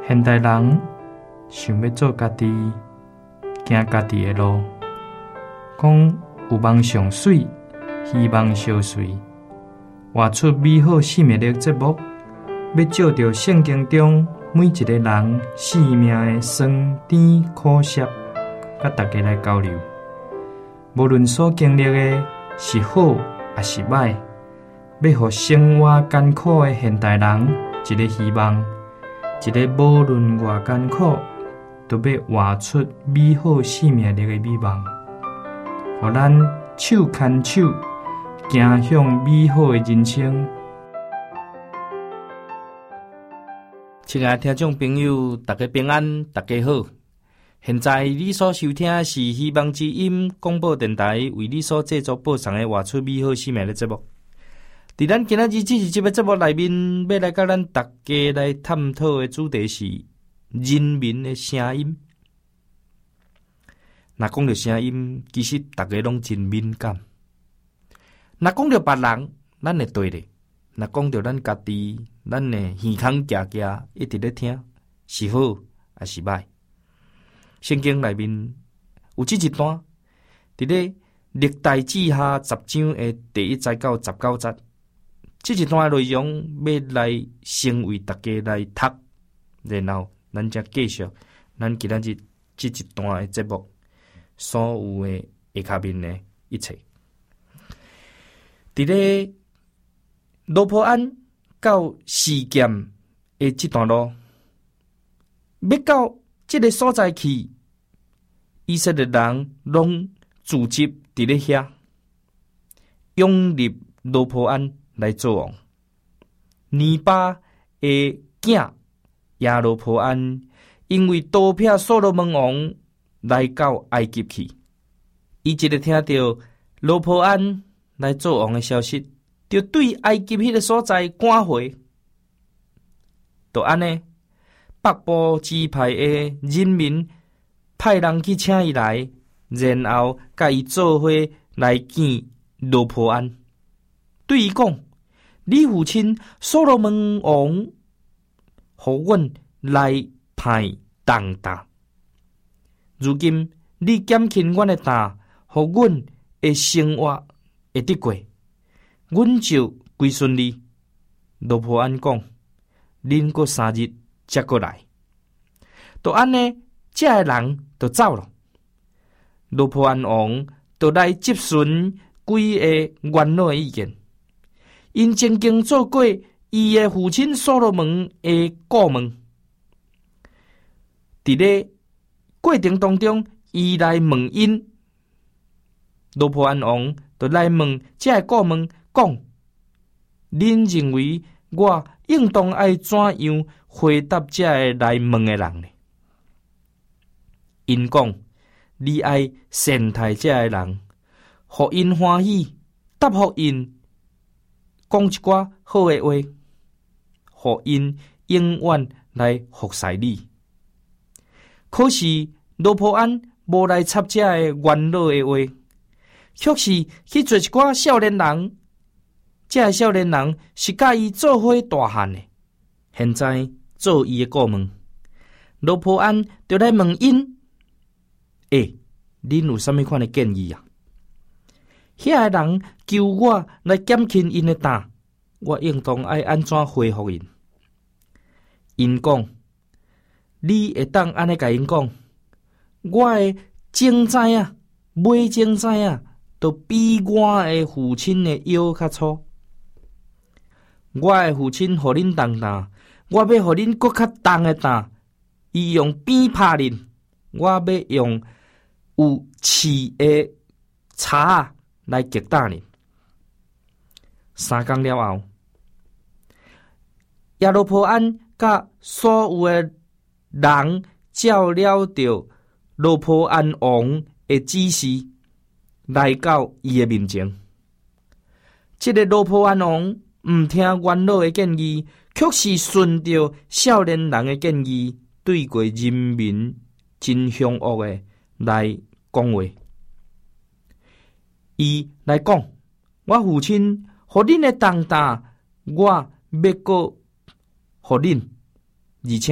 现代人想要做家己，行家己的路，讲有梦上水，希望相随，活出美好生命的节目，要照着圣经中每一个人生命的酸甜苦涩，甲大家来交流。无论所经历的是好还是歹，要互生活艰苦的现代人一个希望，一个无论偌艰苦，都要活出美好生命力的美梦，互咱手牵手，行向美好的人生。亲爱的听众朋友，大家平安，大家好。现在你所收听的是希望之音广播电台为你所制作播送的活出美好生命的节目。在咱今仔日这个节目内面，要来甲咱大家来探讨的主题是人民的声音。若讲到声音，其实大家拢真敏感。若讲到别人，咱会对咧；若讲到咱家己，咱会耳孔夹夹，一直咧听，是好还是歹？圣经内面有这一段，伫咧历代志下10章的第1节到19节，这一段的内容要来成为大家来读，然後咱才繼續咱今仔日這一段的節目所有的下面的一切。伫咧羅波安到示劍的這段路，要到這個所在去，以色列人攏聚集伫咧遐，擁立羅波安來做王。尼巴的囝亞羅波安因為盜竊所羅門王來到埃及去，伊一日聽到羅波安來做王的消息，就對埃及迄個所在趕回。就安尼，北部支派的人民派人去請伊來，然後甲伊做伙來見羅波安，對伊講：你父親所羅門王，互阮來派重擔。如今你減輕阮的擔，互阮的生活會得過，阮就歸順你。羅波安講：恁過3日才過來。就安尼，這個人就走了。羅波安王就來接順規個元老的意見。因曾經做過伊的父親所羅門的顧問，佇咧過程當中，伊來問因，羅波安王就來問這個顧問講：恁認為我應當愛怎樣回答這個來問的人呢？因講：你愛善待這個人，互因歡喜，答復因。講一寡好的話，互因永遠來服侍你。可是羅波安無來插這個元老的話，卻是去做一寡少年人。這個少年人是甲伊做伙大漢的，現在做伊的顧問。羅波安就來問因：恁有啥物款的建議啊？遐個人求我來減輕因的擔，我應當愛安怎回復因？因講：你會當安尼甲因講，我的種知啊，未種知啊，都比我的父親的腰較粗。我的父親互恁重擔，我要互恁更較重的擔。伊用鞭拍恁，我要用有刺的叉來擊打你。3天了後，亞羅波安甲所有的人照了着羅波安王的指示，來到伊的面前。這個羅波安王唔聽元老的建議，卻是順着少年人的建議，對過人民真凶惡的來講話。伊來講：我父親互恁的重擔，我要過互恁，而且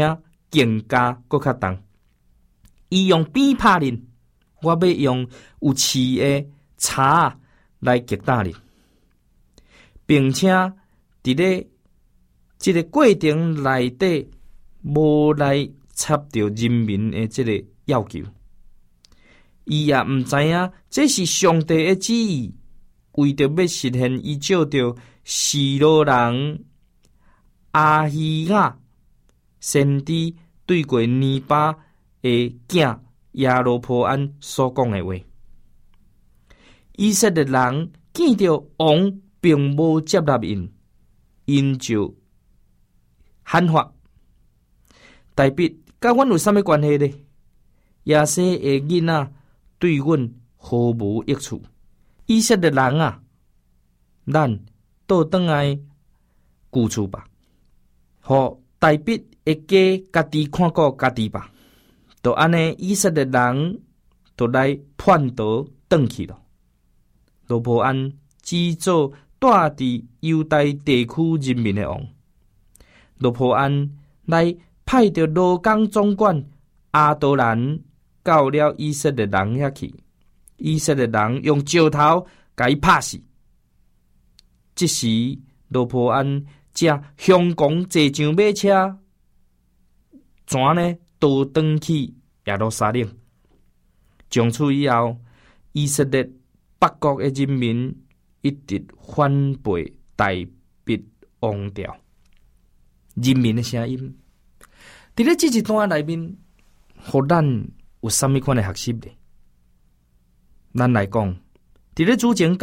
更加搁较重。伊用鞭拍恁，我要用有刺的叉来击打恁，并且伫咧即个过程内底，无来插着人民的即个要求。伊也毋知影这是上帝的旨意，为着要实现伊照着示罗人阿希亚先知对过尼巴的囝亚罗波安所讲的话。以色列人见到王并无接纳因就喊发：大卫甲阮有啥物关系呢？亚西的囡仔对阮毫无益处。以色列人啊，咱倒转来旧厝吧，互大卫的家家己看顾家己吧。就安尼，以色列人就来叛逃转去了。罗波安只做带伫犹大地区人民的王。罗波安来派着罗岗总管阿多兰到了以色列人遐去，以色列人用石头甲伊拍死。这时罗波安正向公坐上马车，怎呢倒转去耶路撒冷。从此以后，以色列北国的人民一直反背大卫王朝。人民的声音，伫咧这一段内面，互咱有啥物款的学习呢？咱来讲，伫咧主前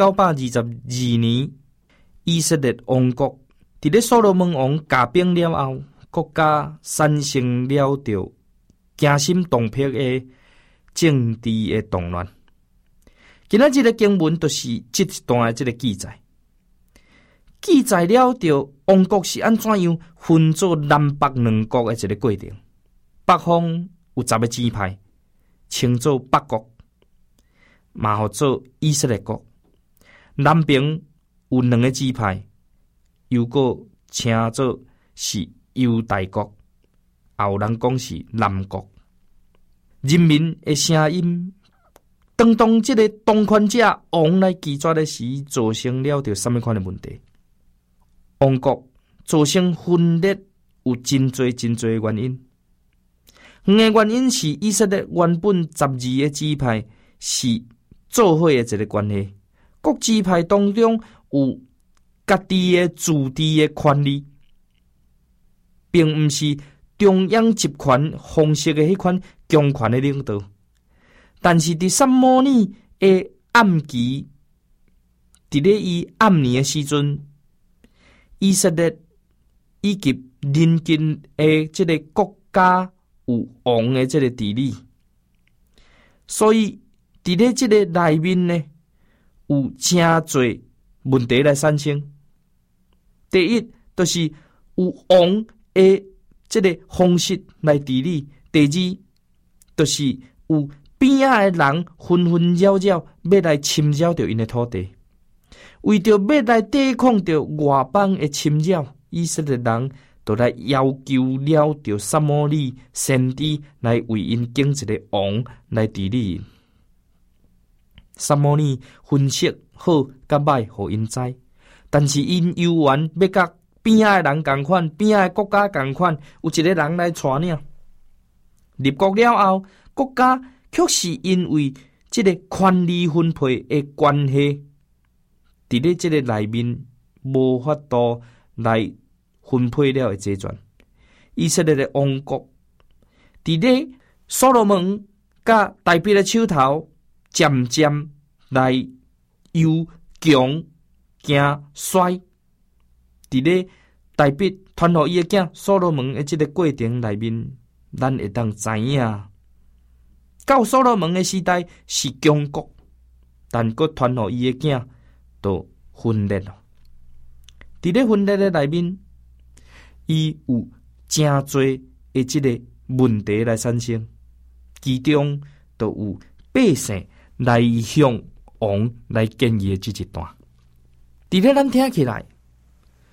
922年，以色列王国伫咧所罗门王加兵了后，国家产生了着惊心动魄的政治的动乱。今仔日的经文就是这一段的这个记载，记载了着王国是安怎样分作南北两国的一个过程。北方有10个支派，称作北国，嘛号做以色列国；南边有2个支派，又个称作是犹大国，也有人讲是南国。人民的声音，当这个当权者王来拒绝的时，造成了着什么款的问题？王国造成分裂有真多的原因。原因是以色列原本12个支派是做伙的一个关系，各支派当中有家己的自治的权利，并毋是中央集权方式的迄款强权的领导。但是伫撒母耳的暗期，伫咧伊暗年的时阵，以色列以及邻近的这个国家有王的这个治理，所以伫咧这个内面呢，有真侪问题来产生。第一，就是有王的这个方式来治理；第二，就是有边仔的人纷纷扰扰要来侵扰着因的土地，为着要来抵抗着外邦的侵扰，以色列人就来要求了着撒母耳先知来为因拣一个王来治理。撒母耳分析好甲歹，互因知，但是因犹原要甲边仔的人同款，边仔的国家同款，有一个人来带领。立国了后，国家却是因为这个权力分配的关系，伫咧这个内面无法度来分配了的这权。以色列的王国伫咧所罗门甲大卫的手头，渐渐来由强行衰。伫咧大卫传予伊的囝所罗门的这个过程内面，咱会当知影，到所罗门的时代是强国，但佫传予伊的囝都分裂了。伫咧分裂的内面，伊有真多的这个问题来产生，其中都有百姓来向王来建议的这一段。伫咧咱听起来，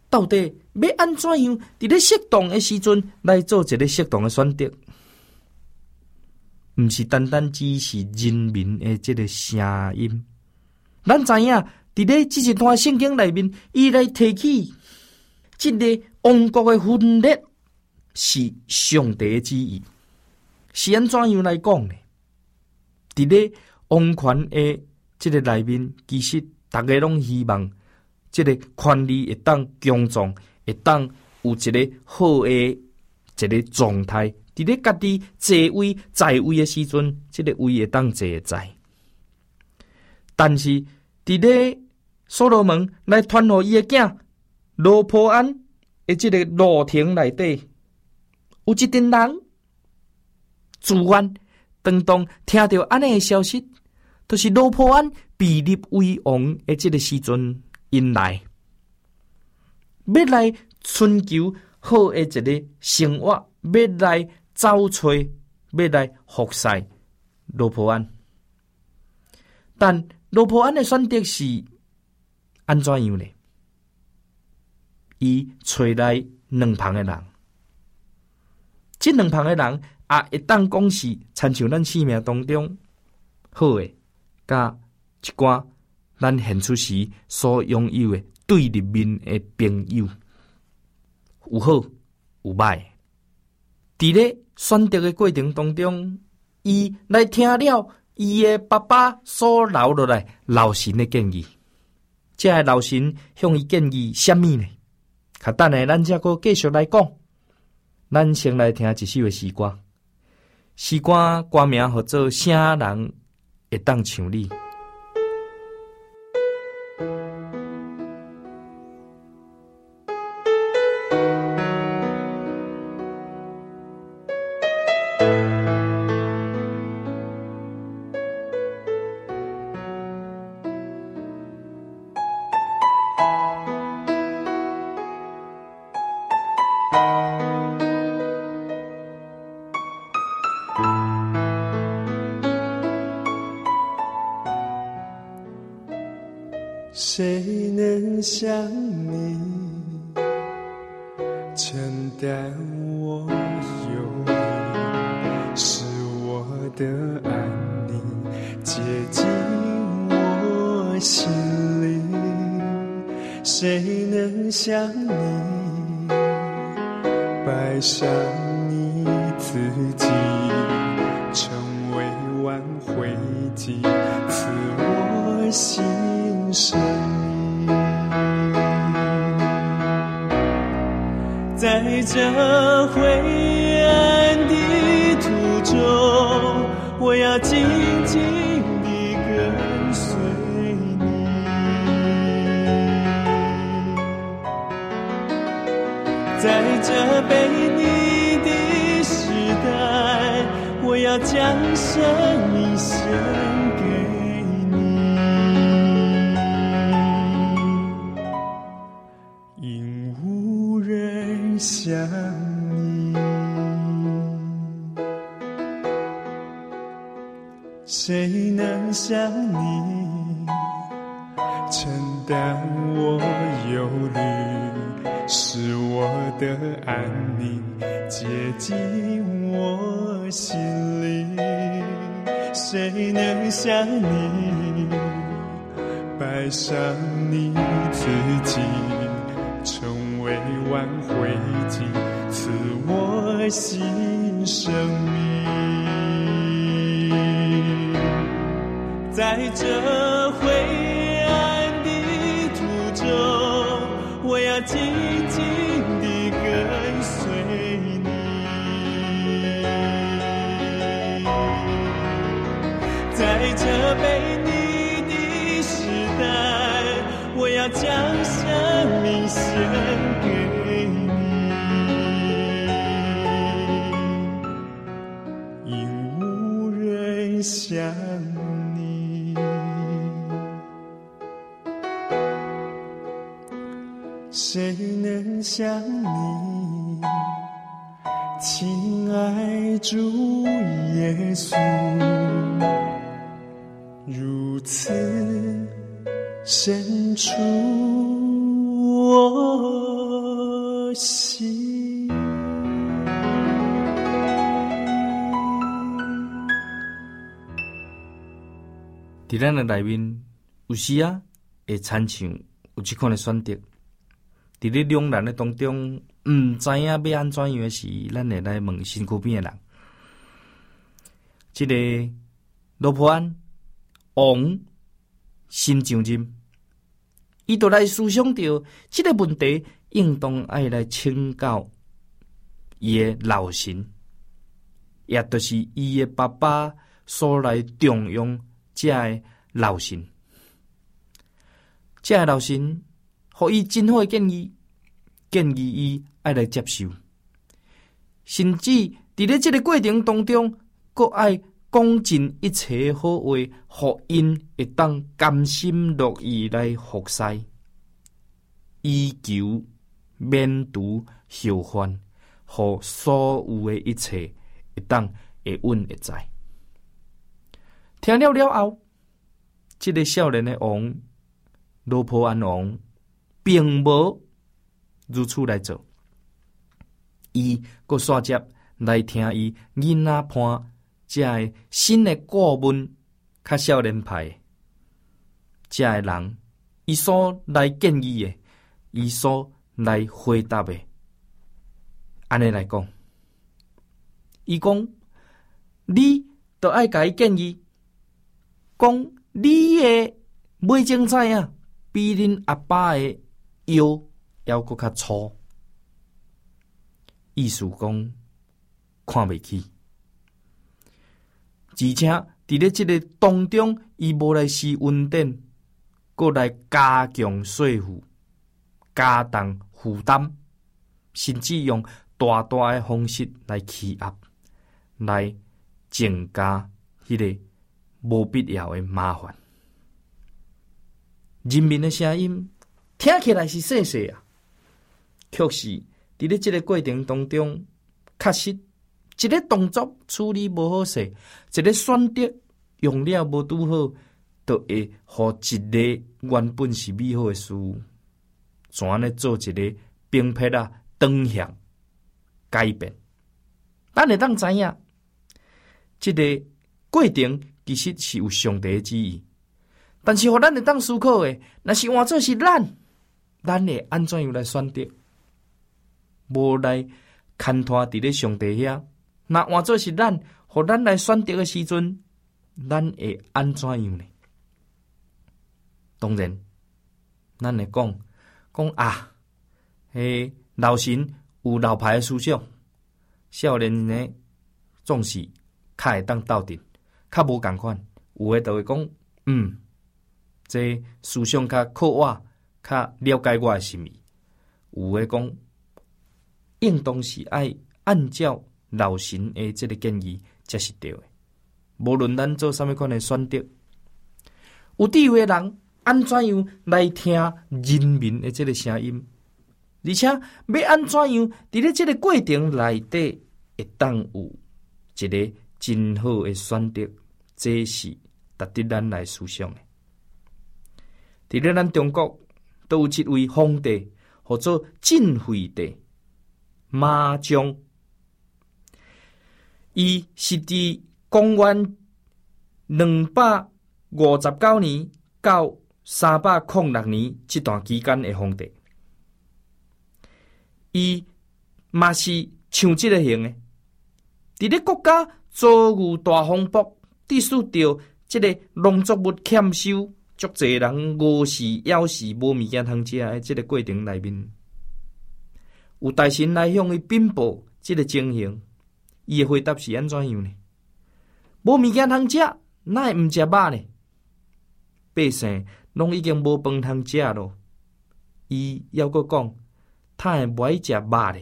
到底要安怎样伫咧适当的时阵来做一个适当的选择，毋是单单只是人民的这个声音。咱知影伫咧这一段圣经内面，伊来提起这个王国的分裂是上帝的旨意，是安怎样来讲呢？伫咧王权的这个内面，其实大家拢希望这个权力会当强壮，会当有一个好的一个状态。伫咧家己坐位在位的时阵，这个位会当坐在。但是伫咧所罗门来传予伊的囝罗波安的这个路亭内底，有一群人自愿当当听到安尼的消息，就是罗波安被立为王的这个时阵，因来要来寻求好的一个生活，要来找找，要来服侍罗波安。但罗波安的选择是安怎样呢？伊找来两旁的人，这两旁的人也会当讲是参像咱生命当中好的，甲一寡咱现出时所拥有的对立面的朋友，有好有歹。伫咧选择的过程当中，伊来听了伊的爸爸所留落来老神的建议。这个老神向伊建议什么呢？较等下咱再搁继续来讲。咱先来听一首的诗歌，诗歌歌名叫做《啥人会当像你》。 谁能像你承担我忧虑，使我的安宁接近我心里？谁能像你摆上你自己，成为挽回剂，赐我新生命？在这灰暗的途中，我要紧紧地跟随你。在这被你的时代，我要将生命献给你，因无人像你。谁能像你承担我忧虑，使我的安宁接近我心里？谁能像你摆上你自己，成为挽回剂，赐我新生命？在这灰暗的途中，我要紧紧地跟随你。在这被你的时代，我要将生命献给你，因无人像你。谁能像你亲爱主耶稣，如此伸出我心。 伫咱的内面，有时啊会亲像有即款的选择，伫咧两难的当中，毋知影要安怎样的时，咱会来问身躯边的人。即个罗波安王心上任，伊就来思想着即个问题，应当爱来请教伊的老神，也就是伊的爸爸所来重用这个老神。这个老神互伊真好的建议伊爱来接受，甚至伫咧这个过程当中，阁爱讲尽一切好话，互因会当甘心乐意来服侍，以求免除后患，互所有的一切会当会稳会在。听了了后，这个少年的王罗波安王并无如此来做，伊阁煞接来听伊囡仔伴这个新的顾问较少年派这个人，伊所来建议的，伊所来回答的，安尼来讲，伊讲你就爱甲伊建议，讲你的尾种仔啊，比恁阿爸的腰还阁较粗，意思讲看袂起，而且伫咧即个当中，伊无来施恩典，阁来加强税负，加重负担，甚至用大大的方式来欺压，来增加迄个无必要的麻烦。人民的声音听起来是细细啊，却是伫咧即个过程当中，确实一个动作处理无好势，一个选择用了无拄好，就会互一个原本是美好的事，怎呢做一个并撇啊转向改变。咱会当知影，这个过程其实是有上帝的旨意。但是，互咱会当思考的，若是换做是咱会安怎样来选择？无来牵拖伫咧上帝遐。若换做是咱，互咱来选择的时阵，咱会安怎样呢？当然，咱会讲啊，老神有老牌的思想，少年呢总是较会当斗阵，较无共款。有诶就会讲，这思想较靠我，较了解我的心意。有诶讲，应当是爱按照老神的这个建议才是对的。无论咱做啥物款的选择，有智慧的人安怎样来听人民的这个声音，而且要安怎样伫咧这个过程内底会当有一个真好的选择，这是值得咱来思想的。伫咧咱中国，都有一位皇帝，或做晋惠帝马将，伊是伫公元259年到306年这段期间的皇帝，伊嘛是像这个型的，伫咧国家遭遇大风暴，致使着这个农作物欠收，足侪人饿死、枵死、无物件通食的这个过程内面，有大臣来向伊禀报这个情形，伊的回答是安怎样呢？无物件通食，哪会毋食肉呢？百姓拢已经无饭通食咯。伊还阁讲，他会不爱食肉呢？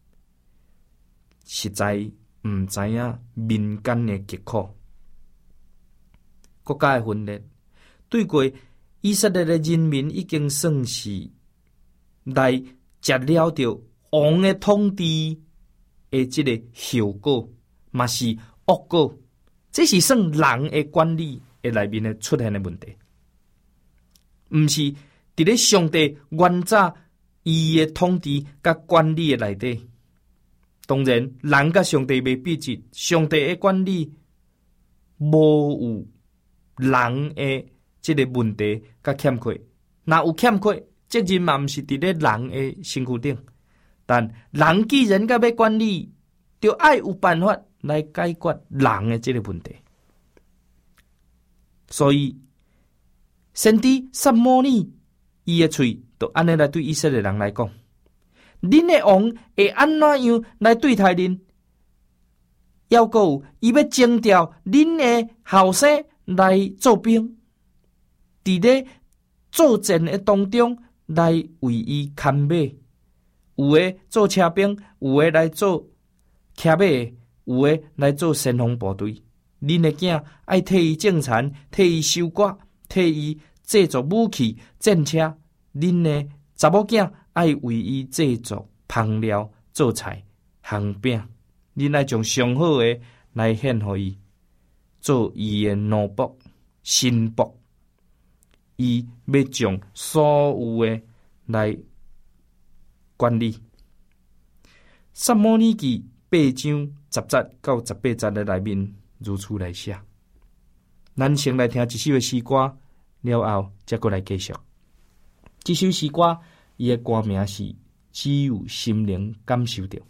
实在毋知影民间的疾苦，国家的分裂，对过以色列的人民已经算是来食了着王的统治的这个后果，嘛是恶果。这是算人的管理的内面的出现的问题，毋是伫咧上帝原早伊的统治甲管理的内底。当然，人甲上帝未比较，上帝的管理无有人的这个问题甲欠缺。若有欠缺，责任嘛毋是伫咧人的身躯顶。但人既然甲要管理，就爱有办法来解决人的这个问题。所以，先知撒母耳伊的喙就安尼来对以色列人来讲：恁的王会安怎样来对待恁？还有伊要征调恁的后生来做兵，伫咧作战的当中来为伊看马。有的做车兵，有的来做骑马的，有的来做先锋部队。恁的囝爱替伊种田，替伊收割，替伊制作武器、战车。恁的查某囝爱为伊制作烹料、做菜、烘饼。恁爱将上好的来献予伊，做伊的奴仆、新仆。伊要将所有的来管理。撒母耳记8章10节到18节的内面如此来写。咱先来听一首的诗歌，了后再过来继续。这首诗歌伊的歌名是《只有心灵感受到》。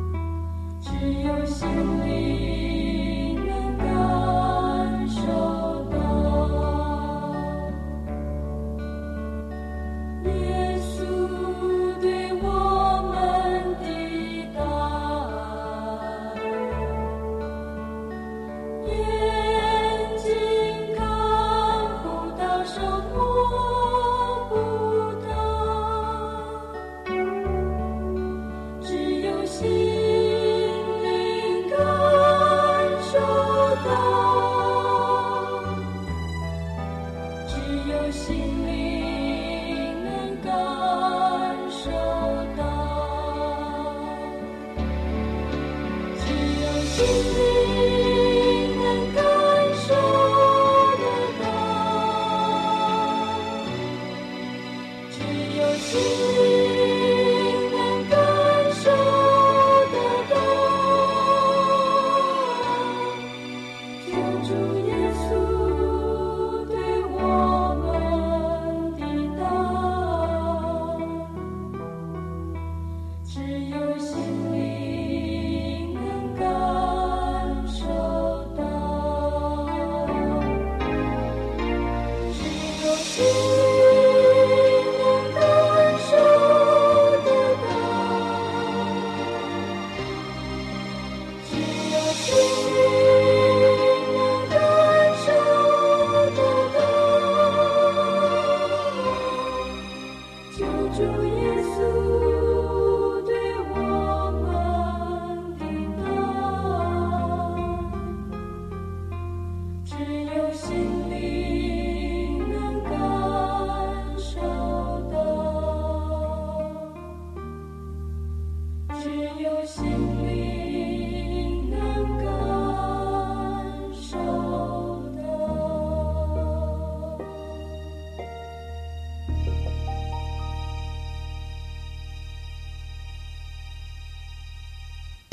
只有心里能感受。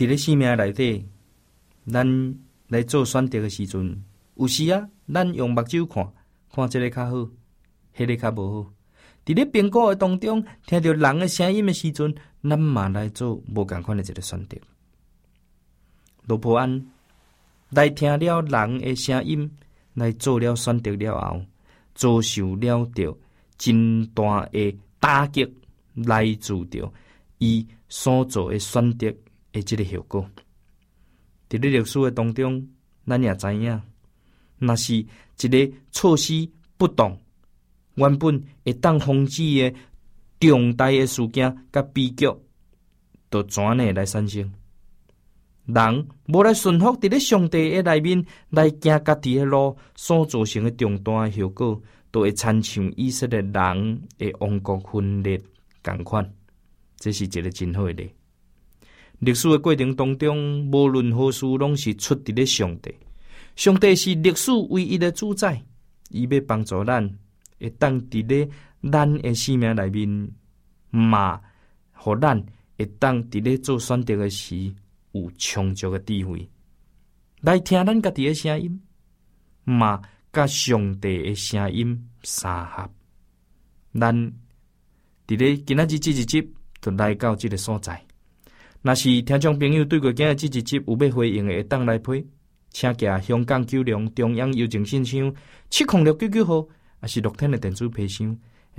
伫咧生命内底，咱来做选择的时阵，有时啊，咱用目睭看，看这个较好，迄个较无好。伫咧评估的当中，听到人的声音的时阵，咱嘛来做无共款的一个选择。罗伯安来听了人的声音，来做了选择了后，遭受了着真大的打击，来自着伊所做的选择的这个效果。伫咧历史的当中，咱也知影，若是一个措施不当，原本会当防止的重大的事件甲悲剧，就怎呢来产生？人无来顺服伫咧上帝的内面来行家己的路，所造成的重大的效果，都会亲像以色列人的王国分裂同款。这是一个真好的例。历史的过程当中，无论何事拢是出伫咧上帝。上帝是历史唯一的主宰，伊要帮助咱，会当伫咧咱的生命内面，嘛，互咱会当伫咧做选择的时，有充足的智慧，来听咱家己的声音，嘛，甲上帝的声音相合。咱伫咧今仔日这一集，就来到这个所在。若是听众朋友对过今日这一集有要回应的，会当来批，请寄香港九龙中央邮政信箱70699号，也是乐天的电子批箱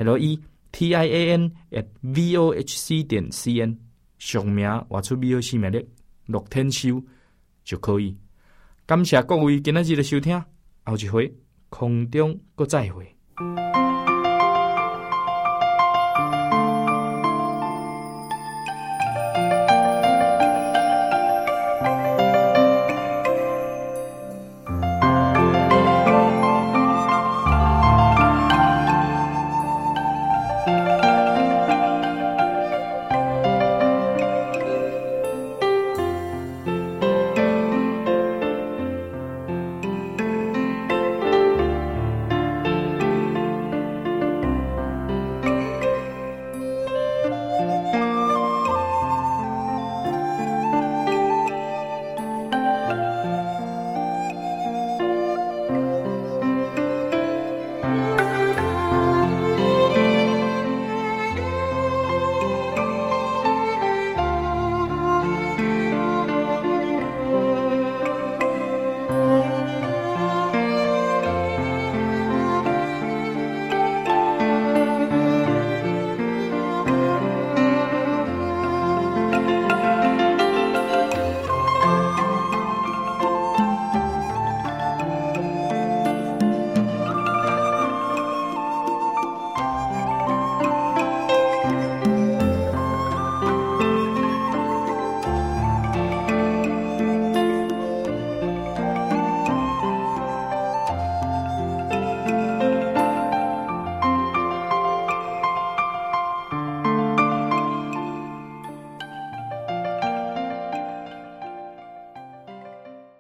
LETIAN@vohc.cn， 上名画出美好生命力乐天收就可以。感谢各位今仔日的收听，后一回空中再会。